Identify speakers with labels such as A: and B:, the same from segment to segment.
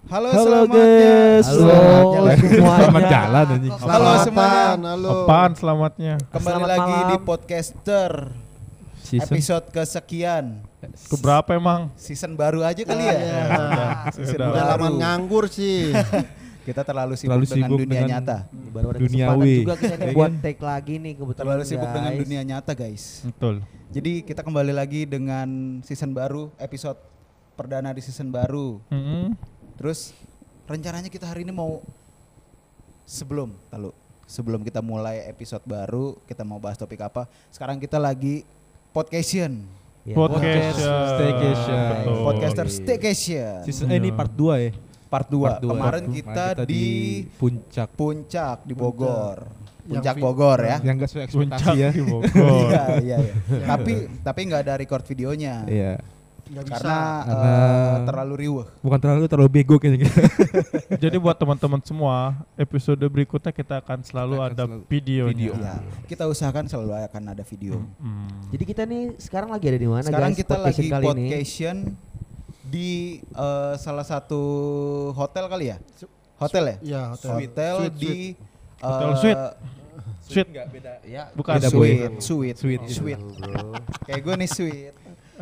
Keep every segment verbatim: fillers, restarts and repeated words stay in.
A: Halo,
B: Halo
A: selamanya.
B: guys.
A: Halo,
B: Halo semuanya.
C: Selamat jalan anjing.
A: Halo semuanya.
D: Halo.
C: Apaan selamatnya?
A: Kembali
B: Selamat
A: lagi
B: malam.
A: di podcaster
C: Season
A: episode kesekian.
C: keberapa emang?
A: Season baru aja kali ya.
D: Iya.
A: Season
C: Udah.
D: Udah lama
A: baru.
D: nganggur sih.
A: Kita terlalu sibuk
C: Terlalu
A: dengan
C: sibuk
A: dunia
C: dengan-
A: nyata.
B: Baru ada
C: Duniawi.
B: kesempatan juga kita nih
C: Iya
B: buat
C: kan?
B: take lagi nih kebetulan
A: Terlalu sibuk
B: guys.
A: dengan dunia nyata, guys.
C: Betul.
A: Jadi kita kembali lagi dengan season baru, episode perdana di season baru.
C: Mm-mm.
A: Terus rencananya kita hari ini mau sebelum lalu sebelum kita mulai episode baru, kita mau bahas topik apa? Sekarang kita lagi podcast.
B: Ya.
C: Podcast
B: Staycation.
C: Betul.
A: Podcaster Staycation
E: Season eh, ini part dua ya.
A: part dua.
E: Part dua.
A: Kemarin
E: Part dua.
A: kita,
E: Kita
A: di
E: puncak.
A: Puncak di Bogor.
D: Yang
A: Puncak
D: vi-
A: Bogor ya.
E: Yang enggak sesuai
C: Puncak
E: ekspektasi ya.
C: di Bogor.
A: Iya, iya, iya. Tapi tapi nggak ada record videonya.
E: Iya.
D: Nggak bisa.
A: Karena,
E: Karena-
A: eh, terlalu riuh.
E: Bukan terlalu terlalu bego kayaknya.
C: Jadi buat teman-teman semua, episode berikutnya kita akan selalu
E: Kita akan
C: ada
E: selalu-
C: videonya.
E: video.
A: Ya, kita usahakan selalu akan ada video.
C: Hmm.
B: Jadi kita nih sekarang lagi ada di mana
A: Sekarang
B: guys?
A: kita
B: Podcast
A: lagi
B: kali ini.
A: podcast di eh, salah satu hotel kali ya? Hotel ya?
D: Iya, hotel.
A: Hotel
D: Suite,
A: di
C: Hotel
A: eh,
C: Suite. Sweet.
B: Ya,
C: Bukan
A: Beda,
C: sweet.
A: Sweet, sweet,
E: Sweet.
A: sweet. Kayak gue nih sweet.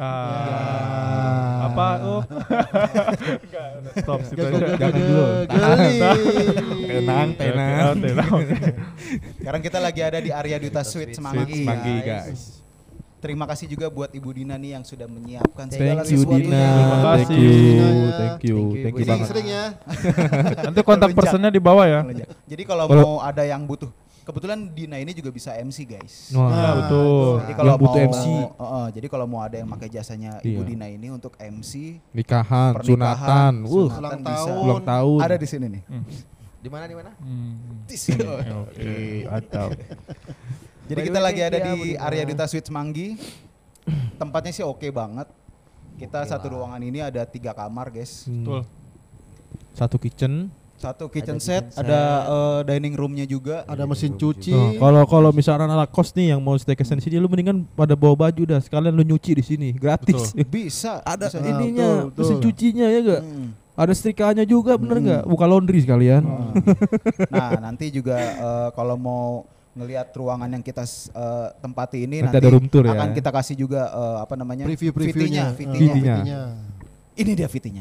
C: Ah, apa? Oh. Enggak, stop situ
D: Gak-
C: aja.
D: gak-
E: Jangan
D: gak-
E: dulu.
D: gali.
E: Tenang,
C: Oke,
E: tenang.
C: oke, tenang.
A: Sekarang kita lagi ada di Arya Duta Suite Semanggi.
E: Sweet Semanggi guys.
A: Terima kasih juga buat Ibu Dina nih yang sudah menyiapkan
B: Thank
A: segala
E: Thank you
A: sesuatunya.
E: Dina.
C: Terima
E: Thank
C: kasih.
E: you.
D: Dina, ya.
E: Thank you.
B: Thank you,
E: Thank you
B: Ibu.
E: banget.
D: Sering ya.
C: Nanti kontak
A: Melunjak.
C: personnya di bawah ya.
A: Jadi kalau
E: Kalau-
A: mau ada yang butuh, kebetulan Dina ini juga bisa M C guys.
E: Wah.
C: Ya, betul.
A: Jadi kalau
E: Yang butuh
A: mau
E: M C.
A: uh, uh, jadi kalau mau ada yang pakai jasanya Ibu
E: Iya.
A: Dina ini untuk M C
E: Nikahan,
A: pernikahan,
E: sunatan, uh,
A: sunatan
D: Ulang
A: bisa.
D: tahun.
E: ulang tahun.
A: Ada di sini nih.
C: Hmm.
B: di mana di mana?
C: Hmm.
A: Di sini.
C: Oke, atau
A: Jadi
B: By the
A: kita
B: way,
A: lagi
B: thank
A: ada
B: you ya,
A: di
B: Bu Dina.
A: Arya Duta Suite Semanggi. Tempatnya sih oke banget. Kita
B: Oke
A: satu
B: lah.
A: ruangan ini ada tiga kamar guys.
E: Hmm.
C: betul.
E: Satu kitchen.
A: Satu kitchen
B: Ada
A: set,
B: kitchen
A: ada
B: set.
A: eh, dining roomnya juga.
D: Ada mesin
E: Nah,
D: cuci.
E: kalau kalau misalkan anak kos nih yang mau staycation di sini, lu mendingan pada bawa baju dah, sekalian lu nyuci di sini, gratis.
A: Bisa.
E: Ada
A: bisa.
D: Nah,
E: ininya,
D: betul, betul.
E: mesin cucinya ya enggak?
A: Hmm.
E: Ada setrikanya juga, bener
A: Hmm.
E: nggak? Buka laundry sekalian.
A: Oh. Nah, nanti juga eh, kalau mau ngelihat ruangan yang kita eh, tempati ini
E: Nanti
A: nanti,
E: ada room tour ya.
A: akan kita kasih juga eh, apa namanya?
D: Preview-previewnya.
A: Fitinya,
D: Eh,
A: fitinya.
E: Fitinya.
A: Ini dia fitinya.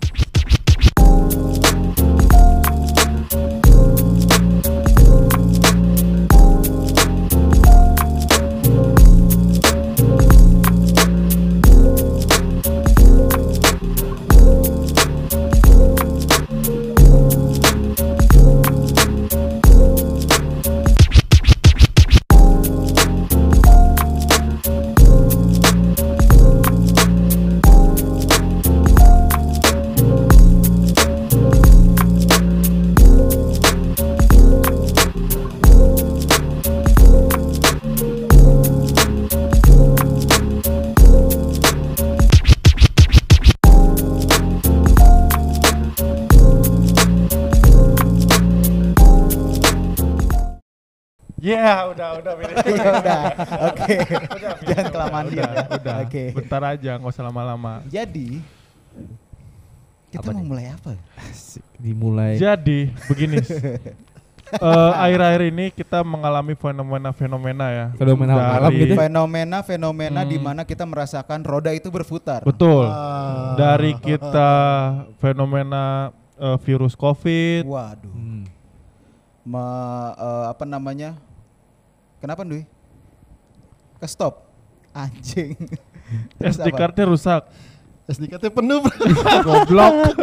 C: Ya, udah, udah, beres.
A: Ya udah. Oke. Jangan kelamaan
C: udah,
A: diam ya.
C: udah.
A: Oke.
C: Bentar aja, nggak usah lama-lama.
A: Jadi kita
B: Apa
A: mau
B: nih?
A: mulai apa?
E: Asik, dimulai.
C: Jadi begini, eh, akhir-akhir ini kita mengalami fenomena-fenomena ya.
E: Fenomena
C: Dari-
E: alam gitu.
A: Fenomena-fenomena
C: Hmm.
A: di mana kita merasakan roda itu berputar.
C: Betul.
D: Ah.
C: Dari kita fenomena eh, virus COVID,
A: Waduh.
E: Hmm.
A: Me- eh, apa namanya? Kenapa, Dwi? Ke stop. Anjing. Terus
C: S D
A: apa?
C: card-nya rusak.
D: S D K-nya penuh. Bro.
C: Goblok.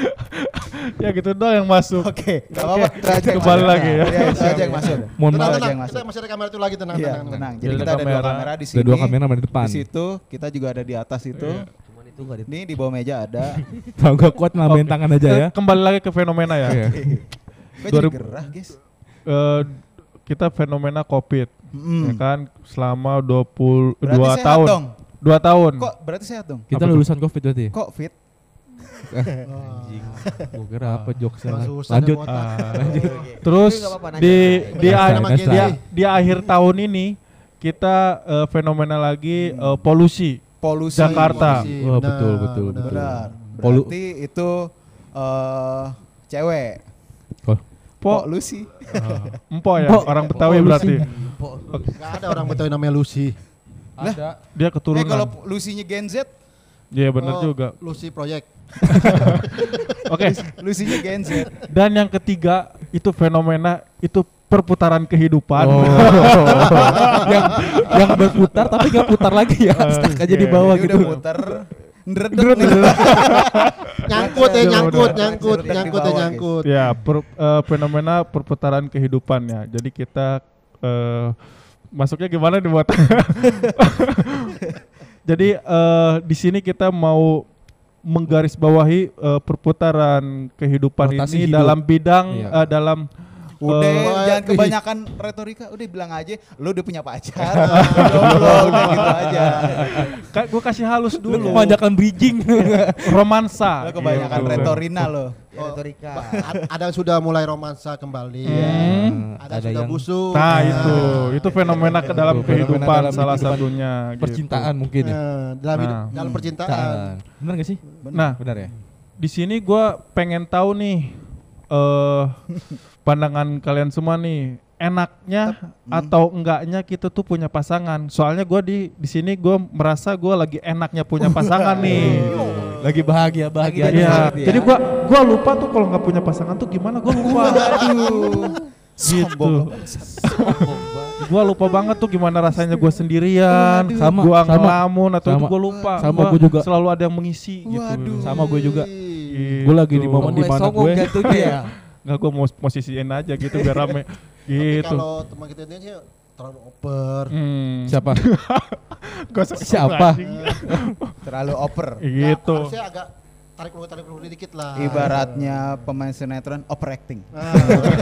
C: Ya gitu doang yang masuk.
A: Oke, enggak apa-apa. Itu aja yang
C: Kembali
A: masuk.
C: lagi ya.
A: Iya, itu aja yang masuk.
E: Mohon
D: Tenang,
A: Itu
E: maaf.
A: aja
D: tenang.
A: yang masuk.
D: Kita masih ada kamera itu lagi, tenang,
A: Iya,
D: tenang,
A: tenang. Jadi
C: Jadi
A: kita
C: ada
A: ada dua
C: kamera.
A: kamera di
E: Ada
A: sini.
E: dua kamera di depan.
A: Di situ kita juga ada di atas itu.
C: Iya.
B: Cuman itu enggak di
A: Ini di bawah meja ada.
E: Kalau nggak kuat ngambilin tangan aja ya.
C: Kembali lagi ke fenomena ya.
E: Iya.
A: Kok
C: dua
A: jadi
C: ribu
A: gerah, guys?
C: Eh, kita fenomena COVID,
A: Mm.
C: ya kan, selama dua puluh
A: Berarti
C: dua
A: sehat
C: tahun.
A: dong.
C: Dua tahun.
A: Kok berarti sehat dong?
E: Kita
C: Apa tuh?
E: lulusan COVID berarti ya?
A: Kok fit?
E: Anjing. Gua kira apa jokesnya.
D: Wah, susah
E: Lanjut.
D: deh, botak.
C: Ah,
B: Oke.
C: terus
B: Tapi nggak apa-apa, nanya.
C: di di,
E: Biasa,
C: a-
E: biasa.
C: di, di akhir tahun ini kita eh, fenomena lagi eh, polusi.
A: Polusi.
C: Jakarta.
D: Polusi,
E: Wah,
D: benar,
E: betul, betul,
D: benar.
E: betul.
A: Benar.
E: Polu-
A: Berarti itu eh cewek.
E: Oh.
A: Po
C: Po,
A: Lucy.
C: empo ya,
E: Po.
C: orang Betawi
E: Po, Lucy.
C: berarti.
D: Gak ada orang Betawi namanya Lucy.
E: Ada.
C: Dia
A: Eh
C: keturunan.
A: kalau Lucy-nya Gen Z,
C: Iya benar
D: Oh,
C: juga.
D: Lucy Project.
C: Oke,
A: Lucy-nya Gen Z.
C: dan yang ketiga itu fenomena itu perputaran kehidupan.
E: Oh. yang yang berputar tapi nggak putar lagi ya, stuck aja di
C: Oke.
E: bawah
A: Jadi
E: gitu.
A: udah muter, ngeredek nih.
D: Nyangkut ya,
A: Udah
D: nyangkut,
A: muter,
D: nyangkut,
A: di
D: nyangkut ya,
A: bawah,
D: nyangkut.
C: Ya, per- eh, fenomena perputaran kehidupan ya. Jadi kita eh, masuknya gimana nih buat? Jadi eh, di sini kita mau menggarisbawahi eh, perputaran kehidupan
E: Rotasi
C: ini
E: hidup.
C: dalam bidang
E: Iya.
C: eh, dalam
A: Udah,
C: eh,
A: jangan kebanyakan retorika. Udah bilang aja, lu udah punya pacar. Jomblo, udah gitu aja.
C: Ka- gue kasih halus
E: Lu
C: dulu.
E: kebanyakan bridging.
C: Romansa.
A: Lu kebanyakan
C: gitu.
A: retorina lo.
B: Ya, retorika.
D: A- Ada yang sudah mulai romansa kembali.
C: Hmm.
D: Ada, yang sudah busuk.
C: Nah
D: Ya.
C: itu, itu fenomena ke dalam
E: Itu fenomena
C: kehidupan
E: dalam
C: salah
E: kehidupan
C: satunya. gitu.
E: Percintaan mungkin ya.
D: Nah, dalam hidup,
C: Nah.
D: dalam percintaan.
E: Benar gak sih?
C: Nah,
E: Benar ya?
C: di sini gue pengen tahu nih eh pandangan kalian semua nih, enaknya atau enggaknya kita tuh punya pasangan. Soalnya gue di di sini gue merasa gue lagi enaknya punya pasangan nih.
E: Lagi bahagia bahagia.
C: Iya. Jadi gue gua lupa tuh kalau nggak punya pasangan tuh gimana, gue lupa. Gitu. Gue lupa banget tuh gimana rasanya gue sendirian,
E: Sama,
C: gue
E: sama.
C: ngelamun atau itu
E: Sama.
C: gue lupa.
E: Sama
C: Gua
E: gua juga.
C: Selalu ada yang mengisi gitu.
A: Waduh.
E: Sama gue juga.
C: Gitu.
E: Gue lagi di momen di mana gue.
B: ya.
C: Nggak, gue mau posisiin aja gitu biar rame.
D: Tapi
C: Gitu.
D: kalau teman kita ini sih terlalu oper.
C: Hmm.
E: Siapa?
C: Gua suka
E: Siapa?
C: anjing.
A: Terlalu oper.
C: Gitu.
D: Ya, harusnya agak tarik ulur tarik ulur dikit lah.
A: Ibaratnya pemain sinetron overacting.
D: Ah.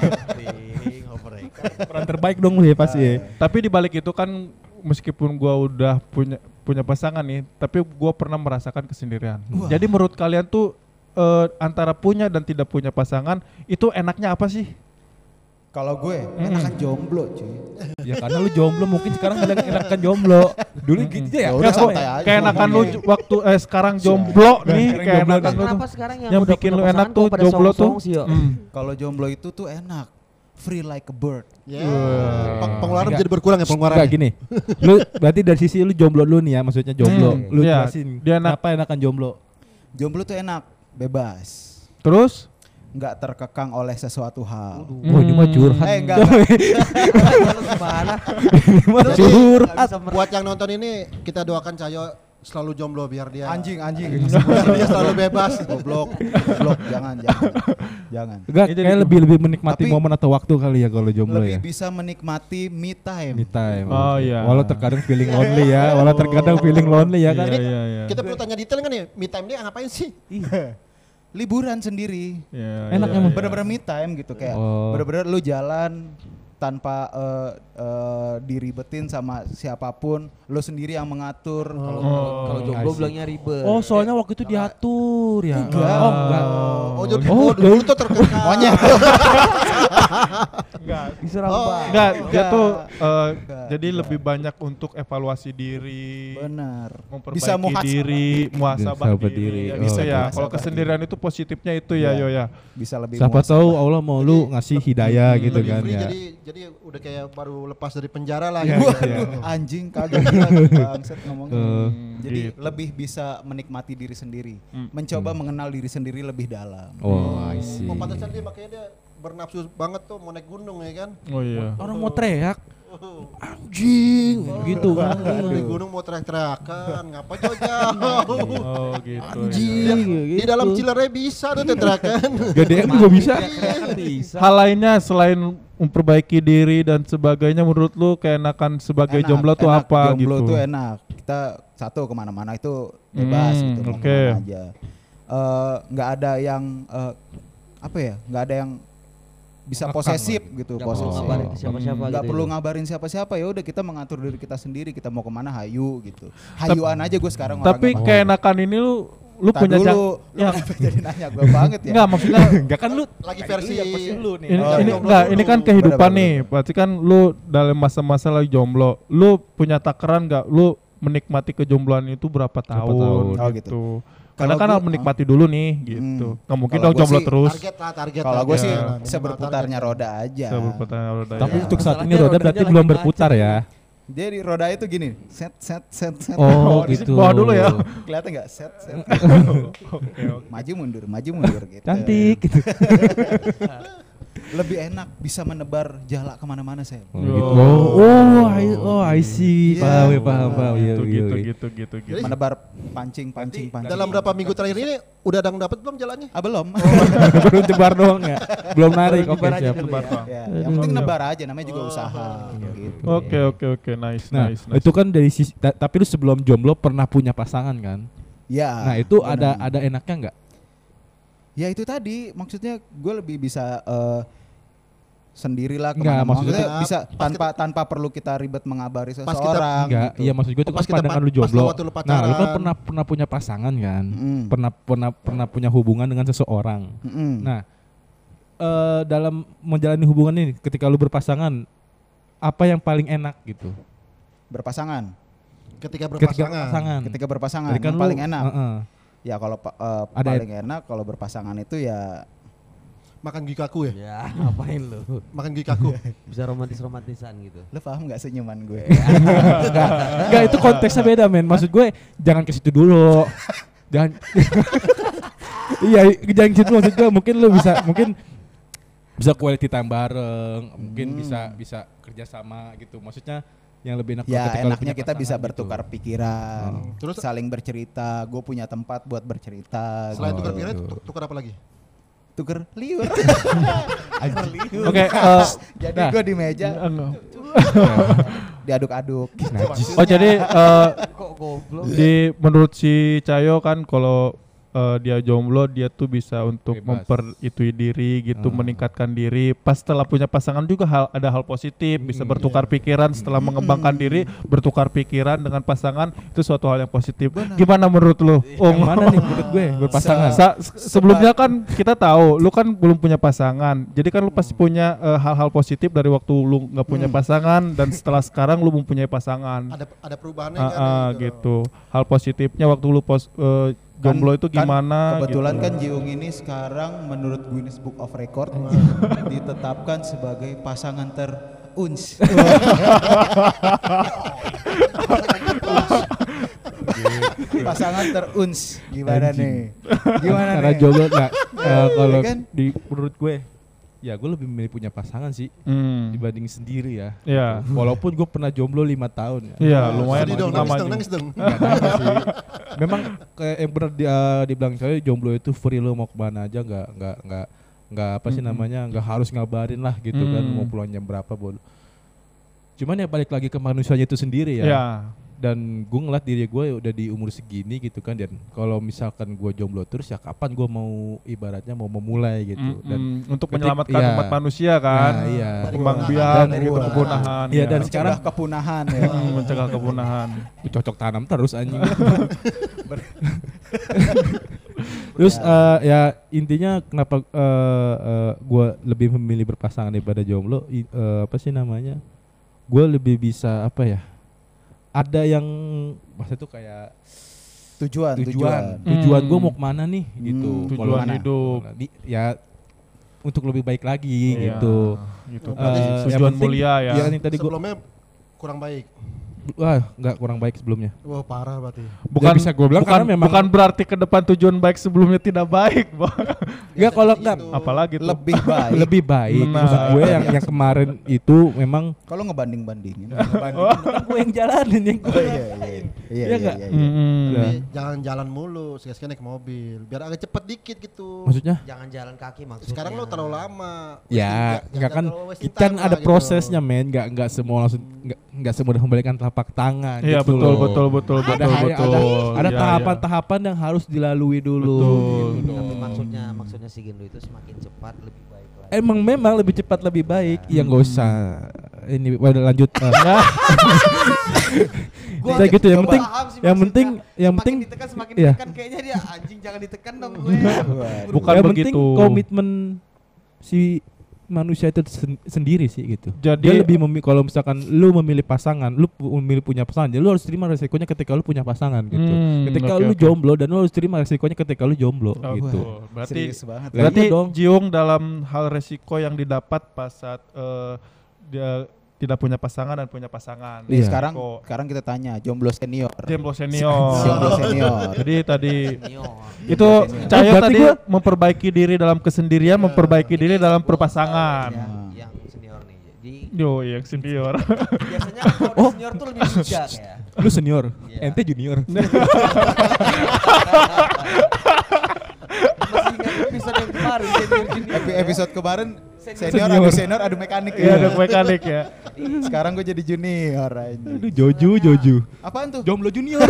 E: Peran terbaik dong lu ya pasti ya.
C: Tapi di balik itu kan meskipun gua udah punya punya pasangan nih, tapi gua pernah merasakan kesendirian. Jadi menurut kalian tuh eh, antara punya dan tidak punya pasangan itu enaknya apa sih?
A: Kalau gue, enakan jomblo cuy.
E: Ya karena lu jomblo mungkin sekarang kalian enakan jomblo. Dulu gitu ya.
A: Ya udah
C: Kayak
A: santai aja.
C: kayak enakan lu
A: ngomongnya.
C: j- waktu eh sekarang jomblo nih,
E: Sekarang
C: kayak
E: jomblo
C: enakan
E: nih.
C: lu tuh.
B: Kenapa sekarang yang,
C: Yang
B: udah
C: bikin
B: punya
C: lu enak
B: pasangan
C: tuh
B: kok pada
C: jomblo tuh.
B: song-song sih, yo?
C: Hmm.
A: Kalau jomblo itu tuh enak. Free like a bird.
D: Ya.
C: Wah.
D: Peng- Pengeluaran
E: Enggak.
D: jadi berkurang ya pengeluaran.
E: Enggak gini. Lu berarti dari sisi lu jomblo lu nih ya, maksudnya jomblo.
C: Hmm,
E: Lu
C: iya,
E: jelasin.
C: dia enak.
E: Kenapa enakan jomblo?
A: Jomblo tuh enak, bebas.
C: Terus
A: Nggak terkekang oleh sesuatu hal.
E: Wah, ini mah curhat.
A: Eh enggak, enggak.
B: Gimana?
E: Ini mah
D: Terus
E: curhat.
D: Buat yang nonton ini kita doakan Cahyo selalu jomblo biar dia
A: Anjing, anjing.
D: biar dia selalu bebas.
A: Goblok, goblok, jangan, jangan. Jangan.
E: Enggak,
C: Ini
E: kayak
C: jadi-
E: lebih lebih menikmati
A: Tapi-
E: momen atau waktu kali ya kalau jomblo
A: Lebih
E: ya.
A: bisa menikmati me time.
E: Me time.
C: Oh, iya.
E: Walau terkadang feeling lonely ya, walau terkadang feeling lonely ya kan.
C: Iya, iya, iya.
D: Kita perlu tanya detail kan nih, me time dia ngapain sih?
A: Liburan sendiri.
C: Iya,
E: Enak
C: iya,
E: emang.
C: iya.
A: Bener-bener me time gitu kayak.
E: Oh.
A: Bener-bener lu jalan tanpa eh, eh, diribetin sama siapapun, lu sendiri yang mengatur.
B: Kalau
C: Oh,
B: kalau
E: I
B: jomblo
E: see.
B: bilangnya ribet.
E: Oh, soalnya waktu itu diatur ya.
A: Enggak.
E: Oh, enggak.
D: Oh, jadi
E: Oh,
D: oh, dulu tuh terkenal.
A: Monyet.
C: Enggak.
B: diserang
D: Oh.
B: Pak.
C: Enggak, dia
A: Enggak.
C: tuh eh,
A: Enggak,
C: jadi
A: enggak.
C: lebih banyak untuk evaluasi diri,
A: Benar.
C: memperbaiki
A: Bisa muhasabah
C: diri, muhasabah
E: Muhasabah
C: diri.
E: diri.
C: Ya,
E: Oh,
C: bisa ya.
A: muhasabah
C: Kalau
A: diri.
C: kesendirian itu positifnya itu ya,
A: Iya.
C: yo ya.
A: Bisa lebih
E: Siapa
A: muasabah.
E: tahu Allah mau lu ngasih hidayah gitu
D: Lebih
E: kan
D: free,
E: ya.
D: Jadi jadi udah kayak baru lepas dari penjara lah
C: Iya,
D: gitu.
C: iya.
A: Waduh, anjing kagak gila, bangset ngomongnya.
E: Eh,
C: Hmm,
A: Jadi
C: gitu.
A: lebih bisa menikmati diri sendiri,
C: Hmm.
A: mencoba mengenal diri sendiri lebih dalam.
E: Oh, I see.
D: Oh, pantesan dia makanya dia bernafsu banget tuh mau naik gunung ya kan.
C: Oh iya.
E: Orang mau teriak, anjing, gitu kan.
D: Naik gunung mau teriak-teriakan, ngapa jauh-jauh.
C: Oh gitu.
E: Anjing,
D: Di dalam Cilere bisa tuh teriakan.
E: G D M juga bisa.
B: bisa.
C: Hal lainnya selain memperbaiki diri dan sebagainya, menurut lu keenakan sebagai
A: Enak,
C: jomblo tuh
A: enak.
C: apa
A: Jomblo
C: gitu?
A: tuh enak. Kita satu kemana-mana itu bebas
C: Hmm,
A: gitu, mau
C: oke.
A: kemana aja. Eh, Nggak ada yang eh, apa ya? Nggak ada yang bisa
E: Ngekang
A: posesif gitu,
B: Nggak perlu
A: posesif.
B: ngabarin ke siapa-siapa
A: Nggak
B: gitu
A: perlu
B: ya.
A: ngabarin siapa-siapa, ya udah kita mengatur diri kita sendiri, kita mau kemana hayu gitu. Hayuan aja gue sekarang
C: Tapi
A: orangnya.
C: keenakan ini lu lu
A: Tar
C: punya
A: dulu,
C: jang-
A: lu
C: ya.
A: kenapa jadi nanya gue banget ya?
C: Enggak, maksudnya
E: Enggak kan lu
D: Lagi versi
E: lu nih.
C: ini,
A: Oh,
C: ini
A: iya.
C: enggak, ini kan
D: Dulu.
C: kehidupan
A: Bener,
C: nih. Berarti kan lu dalam masa-masa lagi jomblo, lu punya takaran enggak lu menikmati kejombloan itu berapa tahun,
E: tahun.
A: Oh,
C: gitu.
A: gitu.
C: Karena
A: Kalau
C: kan
A: gua-
C: harus menikmati dulu nih gitu.
A: Hmm.
C: Nggak mungkin
A: Kalau
C: dong
A: gua
C: jomblo
A: sih
C: terus.
D: Target lah, target.
A: Kalau
D: lah.
A: gue
C: Ya.
A: sih
D: Minimal
A: seberputarnya
D: target.
A: roda aja.
C: Seberputarnya roda
E: Tapi
C: ya.
E: untuk saat ini
B: masalahnya
E: roda
B: rodanya
E: berarti
B: lagi
E: belum
B: macet
E: berputar ya.
A: Jadi roda itu gini, set set set set.
E: Oh
C: di
E: gitu.
C: bawah dulu ya.
A: Kelihatan nggak set set.
C: Oke, oke.
A: Maju mundur, maju mundur gitu.
E: Cantik gitu.
A: Lebih enak bisa menebar jala kemana-mana saya.
E: Oh, gitu. Oh, oh, I, oh, I see.
A: Iya.
E: Paham, ya, paham, paham. Iya,
C: Gitu
E: iya,
C: gitu
E: iya.
C: gitu gitu gitu.
D: Jadi-
A: Menebar pancing pancing pancing.
D: Dalam berapa minggu terakhir ini udah ada yang dapat belum jalannya?
A: Ah belum.
E: Baru tebar doang ya. Belum narik. Oke,
B: Tebar aja
E: siap.
B: dulu
C: Tebar,
B: ya.
C: Bang.
A: Ya, yang penting nebar aja, namanya juga usaha. Gitu.
C: Oke oke oke nice
E: Nah,
C: nice. nice.
E: itu kan dari sisi ta- tapi lu sebelum jomblo pernah punya pasangan kan?
A: Ya.
E: Nah, itu
A: benar.
E: ada ada enaknya enggak?
A: Ya itu tadi maksudnya gue lebih bisa eh, sendirilah
E: Enggak,
A: kemana
E: maksudnya
A: maksudnya bisa
D: pas
A: tanpa tanpa perlu kita ribet mengabari
D: Pas kita-
A: seseorang.
E: Enggak,
A: gitu.
E: iya maksud gue itu
D: Oh,
E: kan
D: pas kita
E: pandangan
D: pa-
E: lu
D: pas
E: jomblo.
D: lu waktu lu
E: Nah, lu kan
D: pacaran.
E: pernah pernah punya pasangan kan?
A: Mm.
E: Pernah pernah pernah punya hubungan dengan seseorang.
A: Mm-mm.
E: Nah, eh dalam menjalani hubungan ini ketika lu berpasangan apa yang paling enak gitu?
A: Berpasangan.
D: Ketika
E: Ketika
D: berpasangan.
E: berpasangan.
A: Ketika berpasangan
E: Tadi kan
A: yang
E: lu-
A: paling enak.
E: Heeh.
A: Ya kalau pa- eh,
E: Ada-
A: paling enak kalau berpasangan itu ya
D: Makan gikaku ya?
B: Ya, ngapain lu?
D: Makan gikaku.
B: Bisa romantis-romantisan gitu.
A: lu paham nggak senyuman gue?
E: Enggak, enggak itu konteksnya beda men. Maksud gue jangan ke situ dulu. Jangan. Iya, jangan ke situ maksud gue mungkin lu bisa mungkin bisa quality time bareng, mungkin
A: Hmm.
E: bisa bisa kerja sama gitu. Maksudnya yang lebih enak
A: Ya
E: ketika lu
A: enaknya
E: punya
A: kita bisa
E: pasangan
A: bertukar
E: gitu.
A: pikiran,
D: Hmm. Terus-
A: saling bercerita. Gue punya tempat buat bercerita.
D: Selain
E: Oh,
D: tukar pikiran,
E: gitu.
D: tu- tukar apa lagi?
A: Tuker liur.
C: Oke, eh,
A: Jadi
E: Nah.
A: gue di meja
C: enggak.
A: diaduk-aduk.
E: Najis.
C: Oh jadi eh,
B: Kok goblok?
C: di menurut si Cayo kan kalau eh, dia jomblo dia tuh bisa untuk
E: Bebas.
C: memperitui diri gitu,
E: Ah.
C: meningkatkan diri. Pas setelah punya pasangan juga hal ada hal positif, bisa
E: Hmm,
C: bertukar pikiran setelah mengembangkan diri, bertukar pikiran dengan pasangan itu suatu hal yang positif. Gimana menurut lu?
E: Yang mana nih menurut gue berpasangan?
C: Sa- se- sebelumnya kan kita tahu lu kan belum punya pasangan, jadi kan lu pasti punya eh, hal-hal positif dari waktu lu nggak punya pasangan dan setelah sekarang lu mempunyai pasangan.
D: Ada ada perubahannya
C: Ah,
D: nggak
C: ah,
D: nih,
C: gitu. Hal positifnya waktu lu pos eh, jomblo itu
A: Kan-
C: gimana?
A: Kebetulan
C: gitu.
A: kan Jiung ini sekarang menurut Guinness Book of Record ditetapkan sebagai pasangan teruns. Pasangan teruns gimana
E: Anjing.
A: nih? Gimana
E: Karena
A: nih?
E: jomblo enggak eh, kalau
A: kan?
E: di menurut gue ya gue lebih memilih punya pasangan sih
C: Hmm.
E: dibanding sendiri ya.
C: Iya.
E: Walaupun gue pernah jomblo lima tahun ya.
C: Iya,
D: Nah,
C: lumayan
D: sedih dong,
C: lama
D: nangis dong,
C: juga.
D: nangis dong.
E: Nggak nanya sih. Memang kayak yang benar dia dibilang saya jomblo itu free lo mau kemana aja nggak nggak nggak nggak apa sih
C: Mm-mm.
E: namanya nggak harus ngabarin lah gitu kan
C: Mm.
E: mau pulang jam berapa bodo. Cuman ya balik lagi ke manusianya itu sendiri ya.
C: Iya.
E: Dan gue ngeliat diri gue udah di umur segini gitu kan dan kalau misalkan gue jomblo terus ya kapan gue mau ibaratnya mau memulai gitu
C: Mm-mm.
E: dan
C: untuk
E: ketik-
C: menyelamatkan
E: iya.
C: umat manusia kan.
E: Nah, iya.
C: Kembang
A: Dan-
C: biak
A: dari
C: gitu,
A: kepunahan.
C: kepunahan.
E: Iya,
C: ya.
E: dan
A: Mencegah
E: sekarang-
A: kepunahan ya.
C: Hmm, mencegah kepunahan.
E: cocok tanam terus anjing. Terus eh, ya intinya kenapa eh, eh, gue lebih memilih berpasangan daripada jomblo i- eh, apa sih namanya? Gue lebih bisa apa ya? Ada yang maksudnya tuh kayak
A: Tujuan,
E: tujuan,
A: tujuan.
E: tujuan,
C: Hmm.
E: gue mau kemana nih gitu.
A: Hmm,
E: Kalau
C: tujuan
E: mana-
C: hidup.
E: di- ya untuk lebih baik lagi
C: Iya,
E: gitu.
C: gitu.
E: Eh, yang
C: Tujuan
E: penting-
C: mulia ya.
E: Ya, ini tadi gue
D: Sebelumnya kurang baik.
E: wah nggak kurang baik sebelumnya.
D: Wah, parah berarti.
C: Bukan
E: Ya, bisa gua bilang
C: bukan,
E: karena memang-
C: bukan berarti ke depan tujuan baik sebelumnya tidak baik, Bang.
E: Enggak kalau enggak
D: Itu.
C: Apalagi tuh.
A: Lebih baik.
E: lebih baik.
C: Nah.
E: Maksud gue yang yang kemarin itu memang
A: Kalau ngebanding-bandingin.
E: kan gue yang jalanin yang
A: Oh, iya, iya, iya. Iya,
E: Iya
A: iya,
E: nggak?
A: iya, iya.
C: Mm-mm.
E: Iya.
D: Tapi jangan jalan mulu, sekali-sekali naik mobil. Biar agak cepet dikit gitu.
E: Maksudnya?
B: Jangan jalan kaki maksudnya.
D: Sekarang lo terlalu lama.
E: Ya,
D: Wasting-
E: enggak kan
D: terlalu wasting
E: kan
D: time
E: ada
D: lah
E: prosesnya
D: gitu.
E: men, enggak enggak semua langsung enggak enggak semudah membalikan telapak tangan
C: Iya,
E: gitu
C: betul,
E: loh.
C: betul, betul,
E: Ada
C: betul,
E: hari-
C: betul.
E: ada ada
C: Iya,
E: tahapan-tahapan yang harus dilalui dulu.
C: Betul.
E: gitu
B: Tapi
E: dong.
B: maksudnya maksudnya si Gindu itu semakin cepat lebih baik lagi.
E: Emang memang lebih cepat lebih baik. Iya enggak usah. Ini udah lanjut. eh.
B: Gua
E: Saya gitu, yang
B: coba
E: penting-
B: paham sih
E: yang
B: maksudnya.
E: penting yang
B: Semakin
E: penting
B: ditekan semakin
E: iya.
B: ditekan kayaknya dia anjing jangan ditekan dong gue.
C: Bukan
E: yang
C: begitu.
E: penting komitmen si manusia itu sen- sendiri sih gitu.
C: Jadi-
E: dia lebih memilih, kalau misalkan lu memilih pasangan, lu pu- memilih punya pasangan, jadi lu harus terima resikonya ketika lu punya pasangan gitu.
C: Hmm,
E: Ketika
C: oke,
E: lu
C: oke.
E: jomblo dan lu harus terima resikonya ketika lu jomblo
C: Oh,
E: gitu.
C: wah, berarti
A: Serius banget.
E: Lah
C: berarti
E: iya dong.
C: Jiung dalam hal resiko yang didapat pas saat eh, dia tidak punya pasangan dan punya pasangan.
A: Nih,
E: Iya.
A: sekarang
C: Kok
A: sekarang kita tanya jomblo senior.
C: Jomblo senior.
A: Jomblo senior.
C: Jadi tadi
B: Senior.
C: itu
A: senior.
C: Cahyo
E: Oh, berarti
C: tadi
E: gua-
C: memperbaiki diri dalam kesendirian, memperbaiki diri dalam perpasangan.
B: Yang,
A: Hmm.
B: yang senior nih. Jadi
C: Yo, yang senior.
B: biasanya kalau udah senior tuh lebih bijak ya.
E: Lu senior,
B: Iya.
E: ente junior.
B: Masih ingat episode yang kemarin senior junior.
A: Epi- episode kemarin
B: Senior.
A: senior
E: Senior.
A: adu senior adu mekanik
C: Iya,
A: ya.
C: ada mekanik ya.
A: Sekarang gue jadi junior aja.
E: Aduh, Joju, Joju.
A: Apaan tuh?
E: Jomblo junior.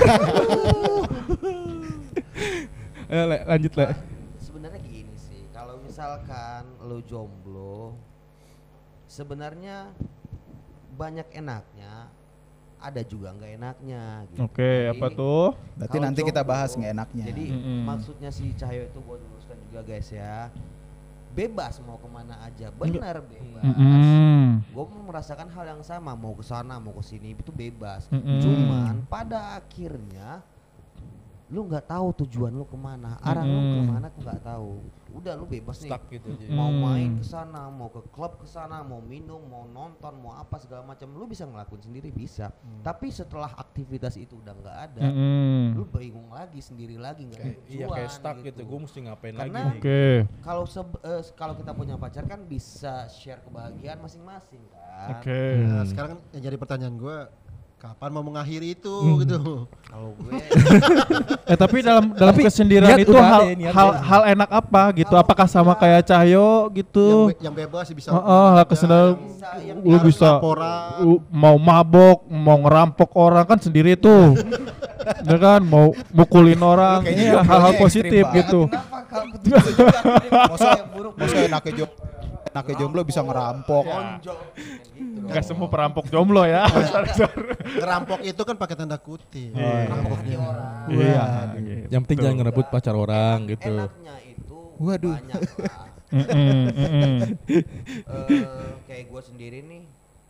E: Ayo, Le, lanjut, Le.
B: Sebenarnya gini sih, kalau misalkan lo jomblo, sebenarnya banyak enaknya, ada juga nggak enaknya. Gitu.
C: Oke,
B: Jadi,
C: apa tuh?
A: Berarti
B: kalau
A: nanti kita
B: jomblo,
A: bahas nggak enaknya.
B: Jadi
C: Mm-mm.
B: maksudnya si Cahyo itu gue luruskan juga guys ya, bebas mau kemana aja, benar bebas.
C: Mm-mm.
B: Gue merasakan hal yang sama, mau ke sana mau ke sini itu bebas.
C: Mm-mm.
B: Cuman pada akhirnya lu nggak tahu tujuan lu kemana, arah lu
C: Mm-mm.
B: kemana tuh nggak tahu. Udah lu bebas nih.
E: gitu aja.
B: Mau
C: Mm.
B: main ke sana, mau ke klub ke sana, mau minum, mau nonton, mau apa segala macam, lu bisa ngelakuin sendiri bisa. Tapi setelah aktivitas itu udah nggak ada,
C: Mm-mm.
B: lu bingung lagi sendiri lagi nggak ada
E: Iya
B: tujuan
E: kayak stuck gitu.
B: gitu.
E: Gue mesti ngapain
B: Karena-
E: lagi nih?
C: Oke.
B: Kalau seb- eh, kalau kita punya pacar kan bisa share kebahagiaan masing-masing kan.
C: Oke.
D: Nah, sekarang yang jadi pertanyaan gue, kapan mau mengakhiri itu
E: Hmm.
D: gitu?
B: Kalau gue
C: Eh tapi dalam dalam
E: Tapi
C: kesendirian
E: niat
C: itu
E: udah
C: hal
E: ada ya, niat
C: hal
E: ada.
C: hal enak apa gitu?
B: Kalau
C: Apakah sama
B: kita-
C: kayak Cahyo gitu?
D: yang, be- yang bebas sih bisa.
C: Oh, oh, hal kesendirian
B: bisa yang
C: lu
B: harus
C: bisa
D: laporan.
C: lu mau mabok, mau ngerampok orang kan sendiri tuh. Ya kan mau mukulin orang,
A: Kayaknya
C: iya,
A: jomblonya
C: hal-hal
A: ekstrim
C: positif
A: banget.
C: gitu.
B: kenapa kalau betul juga
A: Masa
B: yang buruk
A: masa enaknya jomblo, enaknya jomblo bisa ngerampok.
B: monjok gitu.
C: Enggak semua perampok jomblo ya.
D: Ngerampok itu kan pakai tanda kutip.
C: Oh, iya.
B: Rampok di orang.
C: Iya.
E: Yang penting jangan ngerebut pacar orang gitu.
B: Enaknya itu
A: Waduh.
B: banyak lah.
C: Mm-mm, mm-mm.
B: Eh, kayak gue sendiri nih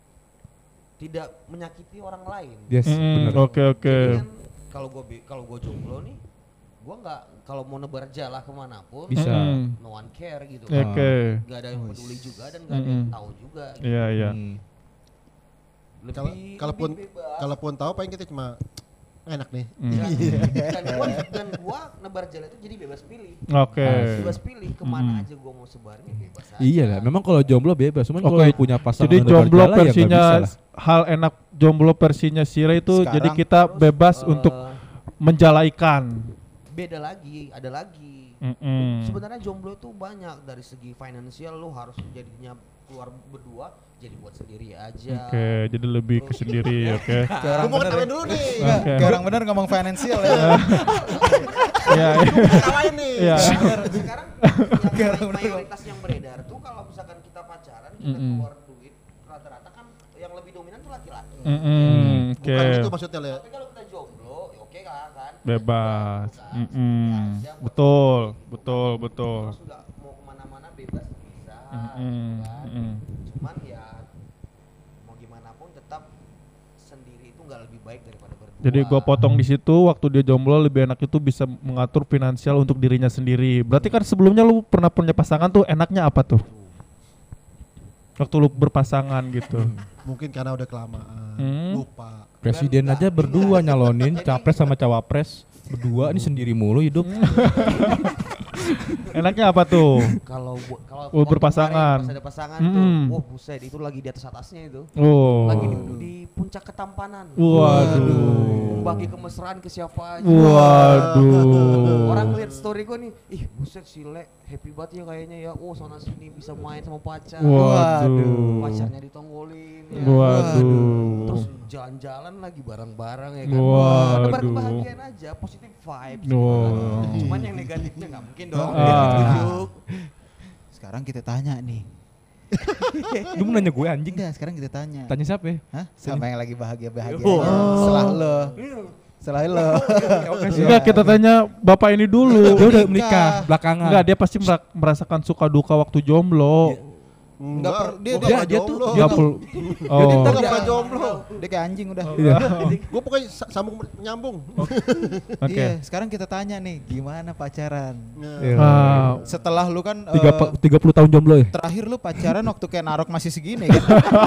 B: tidak menyakiti orang lain.
E: Yes,
C: Mm-mm,
E: benar.
C: Oke oke.
B: Jadi kan kalau gue kalau gue jomblo nih, gue nggak kalau mau nebar jala kemanapun,
E: Bisa.
C: Mm-mm.
B: no one care gitu.
C: Oke.
B: Gak ada yang peduli juga dan gak ada yang
C: Mm-mm.
B: tahu juga. Gitu.
C: Iya iya.
E: Hmm.
B: Lebih,
D: Kalau kalaupun
B: lebih bebas.
D: kalaupun tahu paling kita cuma enak nih.
C: Mm.
B: dan gua dan gua nebar jala itu jadi bebas pilih.
C: Oke.
B: Bebas pilih kemana
C: Mm.
B: aja gua mau sebarin ya bebas aja.
E: Iya lah, memang kalau jomblo bebas, cuman kalau
C: Oke,
E: punya pasangan
C: Jadi
E: udah
C: jomblo
E: berjalan ya nggak
C: versinya
E: bisa lah.
C: hal enak jomblo versinya Sira itu
A: Sekarang
C: jadi kita
B: Terus,
C: bebas
B: eh,
C: untuk menjalaikan.
B: beda lagi, ada lagi.
C: Mm-mm.
B: Sebenarnya jomblo itu banyak dari segi finansial lu harus jadinya keluar berdua jadi buat sendiri aja.
C: Oke, jadi lebih ke sendiri, oke.
A: Kayak
D: Gue
A: orang
D: mau
A: bener.
D: ketawain dulu nih.
A: Enggak,
C: Oke.
A: kayak orang bener ngomong finansial ya.
C: Iya, iya.
D: Ketawain nih.
C: Iya.
B: Sekarang yang mayoritas yang beredar tuh kalau misalkan kita pacaran kita
C: Mm-mm.
B: keluar duit rata-rata kan yang lebih dominan tuh laki-laki.
C: Mm-mm, Oke.
D: Bukan itu maksudnya Le.
B: Tapi kalau kita jomblo, ya oke lah kan.
C: Bebas.
B: Bukan.
C: Mm-mm.
B: Ya, siap buat
C: Betul, betul, betul.
B: Terus nggak mau kemana-mana bebas bisa.
C: Mm-mm,
B: kan.
C: mm-mm.
B: Cuman ya mau gimana pun tetap sendiri itu nggak lebih baik daripada berdua.
C: Jadi gua potong di situ, waktu dia jomblo lebih enak itu bisa mengatur finansial untuk dirinya sendiri. Berarti kan sebelumnya lu pernah punya pasangan tuh enaknya apa tuh? Waktu lu berpasangan gitu.
D: Mungkin karena udah kelamaan,
C: Hmm.
D: lupa.
E: Presiden aja berdua nyalonin, capres sama cawapres berdua ini sendiri mulu hidup.
C: Enaknya apa tuh?
B: Kalau bu- kalau
C: Oh,
B: waktu
C: berpasangan.
B: kemarin pas ada pasangan
C: Mm-mm.
B: tuh, wah buset itu lagi di atas atasnya itu.
C: Oh.
B: Lagi di, di puncak ketampanan.
C: Waduh.
B: Bagi kemesraan ke siapa aja.
C: Waduh.
B: Orang lihat story gue nih, ih buset si Le happy banget ya kayaknya ya. Oh sana sini bisa main sama pacar.
C: Waduh.
B: Pacarnya ditonggolin ya.
C: Waduh.
B: Terus jalan-jalan lagi bareng-bareng ya kan.
C: Waduh.
B: Nebar kebahagiaan aja, positif vibes. gitu
C: Wow.
B: kan. Cuman yang negatifnya nggak mungkin dong.
C: Ah.
B: Ditunjuk.
A: Sekarang kita tanya nih.
E: Lu mau nanya gue anjing?
A: Enggak, sekarang kita tanya.
E: Tanya siapa ya?
A: Hah? Sama yang lagi bahagia-bahagia.
E: Oh.
A: Setelah lo. Setelah lo.
C: Enggak, kita tanya bapak ini dulu.
E: Dia udah menikah belakangan.
C: Enggak, dia pasti mera- merasakan suka duka waktu jomblo.
A: Enggak per- dia
D: gua
A: dia
D: nggak
E: dia tuh
D: jomblo.
E: dia pul-
D: Dia
E: oh
D: nggak pernah jomblo.
A: dia kayak anjing udah.
E: iya.
D: Gue pokoknya sa- sambung menyambung.
E: Oke.
A: Iya, sekarang kita tanya nih, gimana pacaran?
E: Iya.
C: Ah,
A: Setelah lu kan
E: Tiga
A: eh,
E: pa- tiga puluh tahun jomblo ya.
A: terakhir lu pacaran waktu kayak Narok masih segini kan?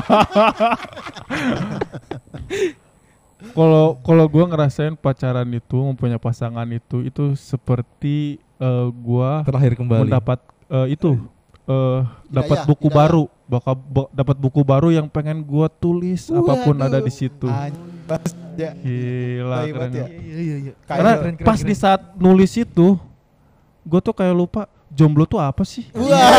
C: Kalau kalau gue ngerasain pacaran itu, mempunyai pasangan itu, itu seperti eh, gua
E: Terakhir kembali.
C: mendapat eh, itu eh, dapat
D: Hidayah,
C: buku
D: hidayah.
C: baru, bakal ba- dapat buku baru yang pengen gua tulis apapun ada di situ.
A: Anjing. Ya.
C: Gila,
A: Baik
C: keren
A: banget ya.
C: nggak?
A: Kayak
C: Karena
A: keren,
C: pas di saat nulis itu, gue tuh kayak lupa jomblo tuh apa sih?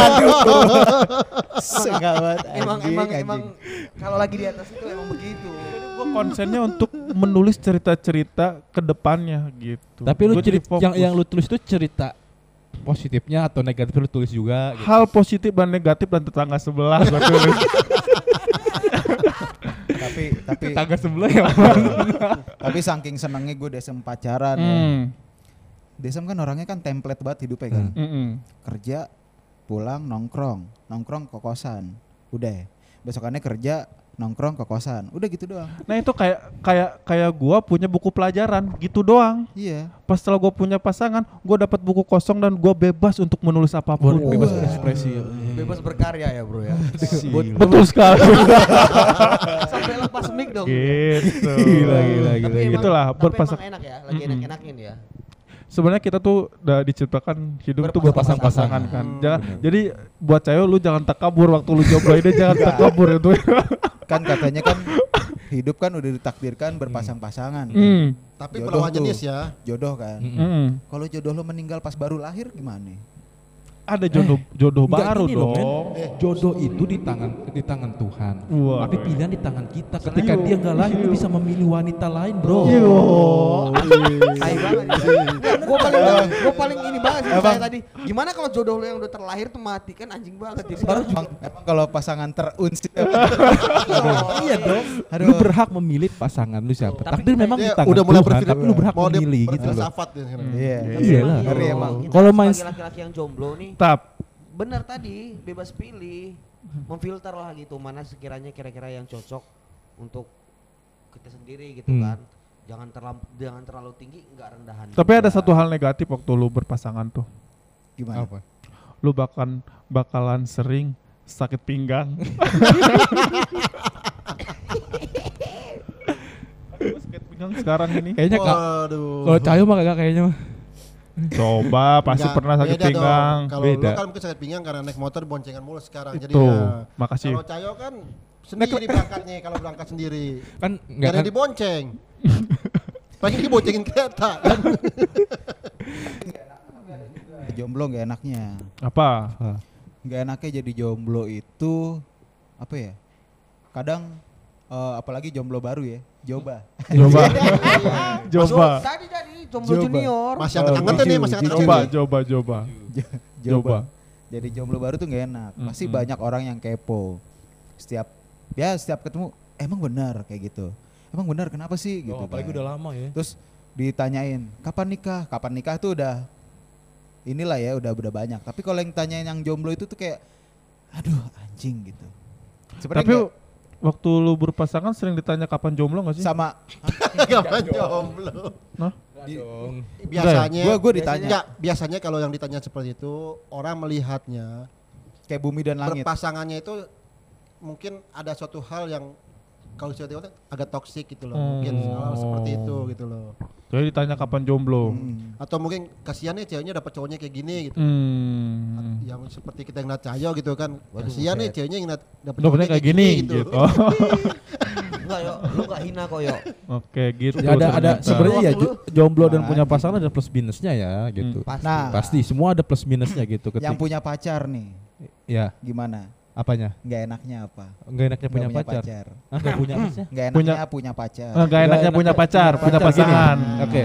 A: Sengabat
B: Emang
A: anjing,
B: emang
A: anjing.
B: emang kalau lagi di atas itu emang begitu.
C: Gue konsennya untuk menulis cerita-cerita ke depannya gitu.
E: Tapi lu
C: Gua jadi
E: cerita yang
C: fokus.
E: yang lu tulis itu cerita positifnya atau negatif lu tulis juga gitu.
C: hal positif dan negatif dan tetangga sebelah gua tulis.
A: tapi tapi
E: Tetangga sebelah ya.
A: tapi saking senengnya gue desem pacaran ya.
C: Hmm.
A: Desem kan orangnya kan template banget hidupnya kan.
C: Mm-mm.
A: Kerja, pulang nongkrong, nongkrong ke kosan. Udah. Besokannya kerja, nongkrong ke kosan. Udah gitu doang.
C: Nah itu kayak kayak kayak gua punya buku pelajaran gitu doang.
A: Iya.
C: Pas setelah gua punya pasangan, gua dapat buku kosong dan gua bebas untuk menulis apapun.
E: Bebas
A: Wah.
E: berekspresi.
B: Bebas berkarya ya bro ya.
C: Gila. Betul sekali.
B: Sampai lepas mic dong.
C: Gitu.
E: Gila, gila,
B: Tapi
E: gila.
B: emang-
C: Itulah,
B: tapi
C: berpasang-
B: emang enak ya, lagi
C: Mm-mm.
B: enak-enakin ya.
C: Sebenarnya kita tuh udah diciptakan hidup tuh berpasang-pasangan kan.
E: Hmm,
C: Jangan,
E: benar.
C: jadi buat Cayo lu jangan takabur waktu lu jomblo ini jangan takabur itu.
A: Kan katanya kan hidup kan udah ditakdirkan berpasang-pasangan. kan.
C: Hmm.
D: Tapi
A: Jodoh
D: pelawan
A: tuh.
D: jenis ya.
A: Jodoh kan.
E: Mm-mm.
C: Mm-mm.
A: Kalau jodoh lo meninggal pas baru lahir gimana?
C: Ada jodoh jodoh
E: Enggak
C: baru
E: gini loh,
C: dong.
E: men. Jodoh itu di tangan di tangan Tuhan.
C: Wah.
E: Tapi pilihan di tangan kita. Ketika dia nggak lahir, lu bisa memilih wanita lain, bro.
B: Tai banget. Gue paling gue paling ini banget sih saya tadi. Gimana kalau jodoh lo yang udah terlahir tuh mati kan anjing banget ya. Baru
A: Emang, emang kalau pasangan terunsi
E: Iya dong.
A: Aduh.
E: Lu berhak memilih pasangan lu siapa.
B: Tapi
E: Takdir
B: kita-
E: memang di
D: Dia
E: tangan
D: udah mulai
E: Tuhan,
D: berfilsafat.
E: tapi lu berhak
D: Mau dia
E: memilih gitu loh.
D: berfilsafat ya sekarang.
A: Iya.
E: Iya lah.
A: Ngeri emang.
E: Kalau main
B: sebagai laki-laki yang jomblo nih,
C: Tap.
B: bener tadi bebas pilih, memfilter lah gitu mana sekiranya kira-kira yang cocok untuk kita sendiri gitu
E: Hmm.
B: kan. Jangan terlalu jangan terlalu tinggi, enggak rendahan.
C: Tapi
B: juga.
C: ada satu hal negatif waktu lu berpasangan tuh.
A: Gimana?
E: Apa?
C: Lu bahkan bakalan sering sakit pinggang. Aduh, sakit pinggang sekarang ini.
E: Kayaknya kak.
D: Waduh.
E: Kalau Cahyo mah kagak kayaknya mah.
C: Coba pasti
D: Enggak,
C: pernah sakit
D: beda dong.
C: pinggang.
D: Kalau
E: Beda.
D: lu kan mungkin sakit pinggang karena naik motor boncengan mulu sekarang. Jadi
C: Itu.
D: ya.
C: Makasih.
D: Kalau Cayo kan sendiri berangkatnya kalau berangkat sendiri.
E: Kan
D: Gak
E: enggak
D: ada
E: kan.
D: yang dibonceng. Pengen diboncengin kereta kan.
A: Jomblo gak enaknya.
C: Apa?
A: Gak enaknya jadi jomblo itu apa ya? Kadang eh, apalagi jomblo baru ya, Joba.
C: Coba.
B: Masuk
C: Coba.
B: tadi tadi jomblo
A: Coba.
B: junior.
D: Masih angkat-angkatnya nih, masih angkat
C: Coba, coba, coba.
A: Joba. Jadi jomblo baru tuh gak enak. Pasti
C: Mm-mm.
A: banyak orang yang kepo. Setiap ya setiap ketemu emang benar kayak gitu. Emang benar kenapa sih gitu.
E: Oh, apalagi
A: kan.
E: udah lama ya.
A: Terus ditanyain kapan nikah? Kapan nikah tuh udah inilah ya udah udah banyak. Tapi kalau yang tanyain yang jomblo itu tuh kayak aduh anjing gitu. Sebenarnya
C: Tapi
A: nggak-
C: waktu lu berpasangan sering ditanya kapan jomblo gak sih?
A: sama
D: Kapan jomblo?
C: Nah,
A: di-
D: Biasanya
A: gua gua ditanya
D: Enggak, biasanya kalau yang ditanya seperti itu orang melihatnya
A: kayak bumi dan langit.
D: berpasangannya itu mungkin ada suatu hal yang kalau saya tengok agak toksik gitu loh. Mungkin
C: Oh.
D: hal seperti itu gitu loh.
C: jadi ditanya kapan jomblo.
A: Hmm.
D: Atau mungkin kasihan nih ceweknya dapat cowoknya kayak gini gitu.
C: Hmm.
D: Yang seperti kita ngeliat Cahyo gitu kan.
B: Waduh,
D: Kasihan nih
B: buset.
D: ceweknya ngeliat dapat
C: Dapetnya kayak gini gitu. Oh.
B: Enggak yo, lu enggak hina kok yo.
C: Oke, gitu.
E: Ya, ada ada
C: ternyata.
E: sebenarnya ya
B: Waktu
E: jo- jomblo dan
A: Nah,
E: punya pasangan ada plus minusnya ya gitu.
C: Hmm.
B: Pasti.
A: Nah,
E: Pasti semua ada plus minusnya gitu ketika.
A: yang punya pacar nih
E: Ya,
A: gimana?
E: apanya?
A: Nggak enaknya apa?
E: Enggak enaknya punya
A: Nggak
E: pacar. Ah, enggak punya maksudnya?
A: Nggak
C: Punya-
A: enaknya punya pacar.
C: Eh, Gak enaknya punya pacar, punya
E: pacar, gini.
C: pasangan.
E: Oke.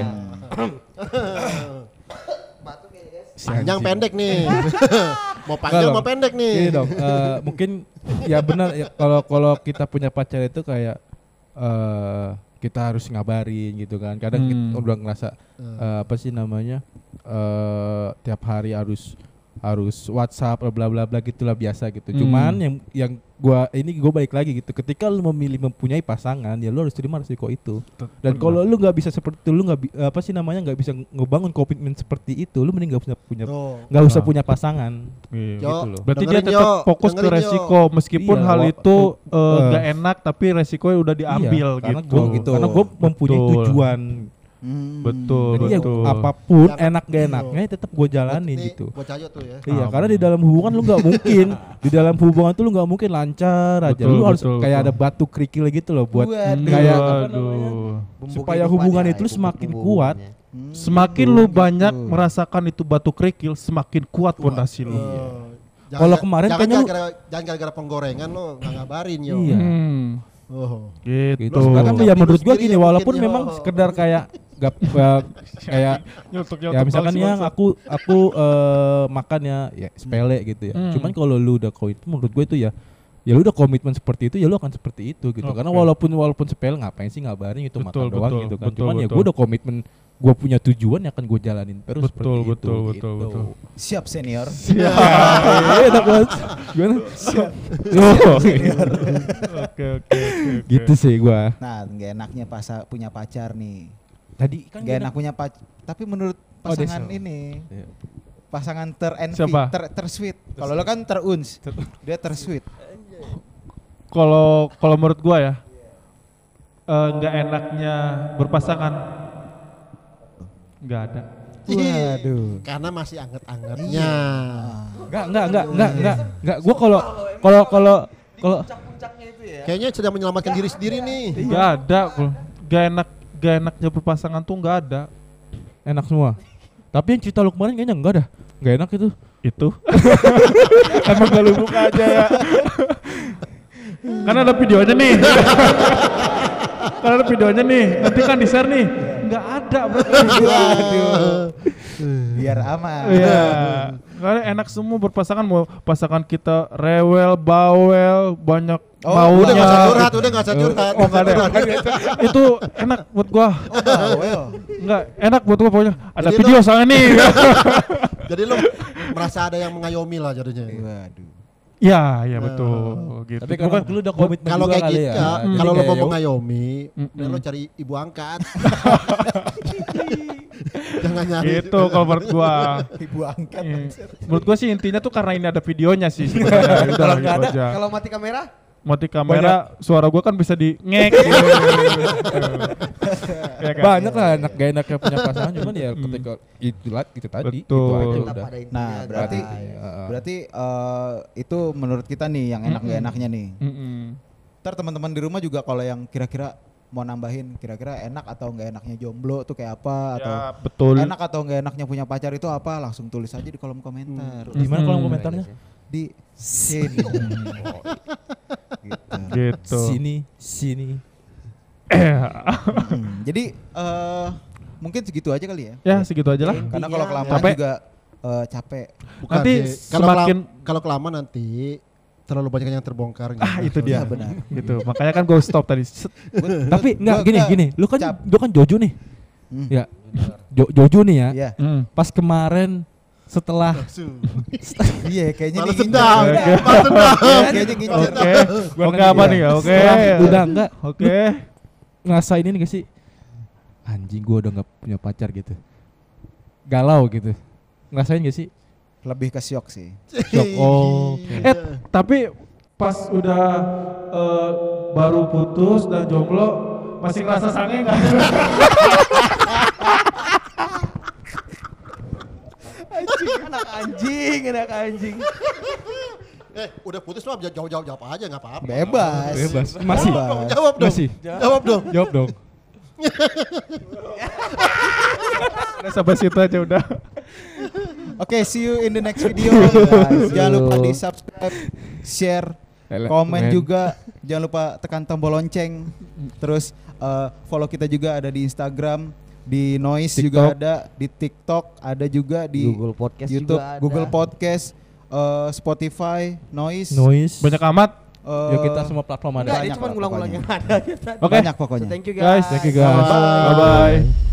D: panjang pendek nih. Mau panjang
E: Enggak
D: mau pendek nih.
E: Gini dong, eh, mungkin ya benar ya, kalau kalau kita punya pacar itu kayak eh kita harus ngabarin gitu kan. Kadang kita
C: Hmm.
E: udah ngerasa eh, apa sih namanya? eh tiap hari harus harus WhatsApp bla bla bla gitulah biasa gitu.
C: Hmm.
E: Cuman yang yang gua ini gua balik lagi gitu. Ketika lu memilih mempunyai pasangan, ya lu harus terima resiko itu. Dan kalau lu nggak bisa seperti itu, lu nggak bi- apa sih namanya nggak bisa ngebangun komitmen seperti itu, lu mending nggak usah punya
D: Tuh.
E: nggak usah
C: Nah.
E: punya pasangan.
C: Iya.
D: Yo,
E: Gitu loh.
C: Berarti
D: dengerin,
C: dia tetap
D: Yo.
C: fokus ke
D: Dengerin, Yo.
C: resiko meskipun
E: Iya,
C: hal
E: wa-
C: itu
E: uh,
C: eh, nggak enak tapi resikonya udah diambil
E: Iya, karena
C: gitu.
E: gua gitu. Karena gua mempunyai
C: Betul.
E: tujuan.
A: Hmm.
C: Betul,
E: Jadi ya
C: betul.
E: apapun
D: Jangan-
E: enak gak enaknya tetap gue jalanin
D: Ini
E: gitu.
D: Buat Cahyo tuh ya.
E: Iya,
C: Ah,
E: karena di dalam hubungan lu nggak mungkin, di dalam hubungan tuh lu nggak mungkin lancar aja.
C: Betul,
E: Lu harus
C: betul,
E: kayak
C: betul.
E: ada batu kerikil gitu loh buat
A: Waduh.
E: kayak apa namanya,
C: Waduh.
B: Bumbu
E: supaya
B: kehidupannya,
E: hubungan itu
B: bumbu-
E: semakin
B: bumbu
E: kuat.
B: hubungannya.
A: Hmm,
C: Semakin
A: gitu,
C: lu
A: gitu.
C: banyak merasakan itu batu kerikil, semakin kuat fondasi lu.
D: Eh, jangan-
E: Kalau kemarin
D: jangan
E: kayaknya lu-
D: gara-gara jangan gara-gara penggorengan lo nggak ngabarin yo.
E: Iya.
C: Hmm.
D: Oh.
C: Gitu.
E: Gitu. Kan
D: Lu
E: ya menurut gua
D: sendiri
E: gini,
D: yang
E: walaupun
D: bikin,
E: memang
D: yo.
E: sekedar kayak gak uh, kayak ya misalkan yang aku aku uh, makan ya ya sepele gitu ya.
C: Hmm.
E: Cuman kalau lu udah komitmen menurut gue itu ya ya lu udah komitmen seperti itu ya lu akan seperti itu gitu.
C: Oke.
E: Karena walaupun walaupun sepele ngapain sih ngabarin itu
C: Betul,
E: makan doang
C: betul,
E: gitu kan.
C: betul,
E: Cuman ya
C: betul.
E: gue udah komitmen, gue punya tujuan yang akan gue jalanin terus
C: Betul,
E: seperti
C: betul,
E: itu.
C: betul,
E: gitu.
C: betul.
A: Siap senior.
E: Ya, enak banget. Gimana? Yo,
C: Oke, oke, oke.
E: gitu sih gua.
A: Nah, nggak enaknya pas punya pacar nih.
E: Tadi kan
A: Nggak enak punya pacar. Tapi menurut
E: Oh,
A: pasangan
E: Deso.
A: ini,
E: Iya.
A: pasangan ter-envy,
C: Siapa?
A: ter ter-sweet. Kalau lo kan ter-uns, dia ter-sweet.
C: Kalau kalau menurut gua ya eh, nggak enaknya berpasangan nggak ada.
A: Waduh.
D: Karena masih
E: Iya.
D: anget-angetnya.
E: Enggak, enggak, enggak, enggak, enggak, enggak. Gua kalau kalau kalau kalau
D: Kayaknya sedang menyelamatkan diri sendiri nih.
C: Nggak ada, bro. Nggak enak, nggak enaknya berpasangan tuh nggak ada.
E: enak semua. Tapi yang cerita lu kemarin kayaknya enggak dah. Enggak enak itu.
C: Itu. Emang gak lu buka aja ya. Karena ada videonya nih. Karena ada videonya nih. Nanti kan di share nih. Nggak ada berarti.
A: Waduh. Biar aman.
C: Iya. Karena enak semua berpasangan, mau pasangan kita rewel, bawel, banyak
A: Oh,
C: maunya.
D: Udah nggak usah curhat, udah nggak usah curhat.
C: Oh, nggak ada. Itu enak buat gua.
A: Bawel.
C: Enggak, enak buat gua pokoknya. Ada
D: Jadi
C: video
D: lo-
C: soalnya nih.
D: Jadi lu merasa ada yang mengayomi lah jadinya.
A: Waduh.
C: Ya, ya betul. Gitu.
E: Tapi kan lu udah komitmen
D: Kalau
E: juga
D: kayak
E: kali
D: gitu,
E: ya.
D: ya,
E: Jadi
D: kalau lo
E: kayak
D: mau
E: ya
D: mengayomi,
C: Mm-mm.
D: dan lo cari ibu angkat. Jangan nyari.
C: Gitu kalau menurut gua.
A: Ibu angkat.
C: Iya. Menurut gua sih intinya tuh karena ini ada videonya sih sebenarnya. Udah
B: Kalau
C: gitu
B: nggak ada,
C: aja.
B: kalau mati kamera,
C: Mati kamera, suara gua kan bisa di ngek. Ya kan?
E: banyak lah enak gak enaknya punya pasangan cuman ya ketika itu lah itu tadi itu
C: Betul.
E: aja
B: tetap
E: udah.
B: ada intinya.
A: Nah, berarti
B: guys.
E: Heeh.
A: berarti eh, itu menurut kita nih yang enak nggak
C: Mm-mm.
A: enaknya nih.
C: Mm-mm.
A: Ntar teman-teman di rumah juga kalau yang kira-kira mau nambahin kira-kira enak atau nggak enaknya jomblo tuh kayak apa atau
C: Ya, betul.
A: enak atau nggak enaknya punya pacar itu apa langsung tulis aja di kolom komentar.
E: Di mana kolom
C: Hmm.
E: komentarnya?
A: Di sini. gitu.
C: Gitu.
E: Sini, sini.
A: Hmm, Jadi eh mungkin segitu aja kali ya.
C: Ya segitu aja lah.
A: Karena
B: Intinya
A: kalau kelamaan
C: capek.
A: juga eh, capek.
D: Bukan
C: Nanti
D: sih. Kalau
C: semakin
D: kelam- kalau kelamaan nanti terlalu banyak yang terbongkar. gitu.
C: ah itu dia.
A: Iya, benar.
C: Gitu. Makanya kan gue stop tadi. Set.
A: Gua-
E: Tapi enggak
A: gua
E: gini
A: nggak
E: gini, lu kan
A: cap.
E: lu kan Jojo nih.
A: Hmm.
E: Ya. Jo, Jojo nih ya.
A: Iya.
C: Hmm.
E: Pas kemarin setelah
A: Iya, kayaknya
D: Balas
A: nih
D: dendam.
C: Oke.
D: Balas dendam.
A: Kayaknya gitu.
C: Oke.
E: Gua
C: Oke
E: nanya
C: apa
E: ya.
C: nih ya? Oke.
E: setelah udah enggak
C: Oke.
E: ngerasain ini gak sih? Anjing gua udah enggak punya pacar gitu. Galau gitu. Ngerasain gak sih?
A: Lebih ke syok sih.
E: Shock. Oh. oke.
C: Eh, tapi pas udah eh, baru putus dan jomblo masih ngerasa sange nggak?
B: anjing, anak anjing, anak anjing.
D: Eh, udah putus mah jawab-jawab jawab aja nggak apa-apa.
A: Bebas.
E: Bebas. Masih.
A: Bebas.
D: Jawab dong.
E: Masih.
D: Jawab dong.
E: Jawab dong.
C: Udah sampai situ aja udah.
A: Oke, see you in the next video. Guys. Jangan lupa di subscribe, share,
E: Ele-
A: komen
E: men.
A: juga. Jangan lupa tekan tombol lonceng. Terus eh, follow kita juga ada di Instagram, di Noise juga
E: TikTok.
A: ada, di TikTok ada juga, di
B: Google Podcast
A: YouTube,
B: juga ada.
A: Google Podcast, eh, Spotify, Noise.
E: Noise.
C: Banyak amat.
A: eh,
E: Ya kita semua platform ada.
B: Enggak, dia
A: banyak
B: cuma
A: lah
B: ngulang-ngulang
A: pokoknya.
B: yang ada aja tadi.
C: Oke.
A: Banyak pokoknya.
B: So, thank you
C: Guys,
B: guys.
E: thank you guys.
C: Bye bye.